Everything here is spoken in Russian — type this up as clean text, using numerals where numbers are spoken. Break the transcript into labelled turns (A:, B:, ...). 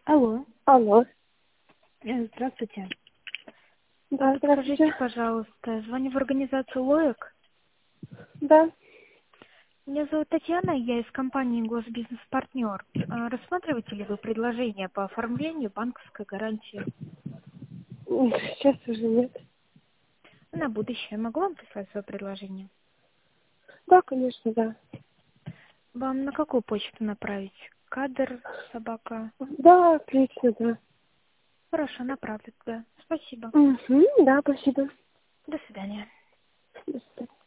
A: Алло.
B: Алло.
A: Здравствуйте.
B: Да,
A: Скажите,
B: здравствуйте.
A: пожалуйста, звоню в организацию ЛОЭК.
B: Да.
A: Меня зовут Татьяна, я из компании «Госбизнес-партнер». Рассматриваете ли вы предложение по оформлению банковской гарантии?
B: Сейчас уже нет.
A: На будущее могу вам прислать свое предложение?
B: Да, конечно, да.
A: Вам на какую почту направить? Кадр, собака?
B: Да, отлично, да.
A: Хорошо, направлю туда. Спасибо.
B: Да, спасибо.
A: До свидания.
B: До свидания.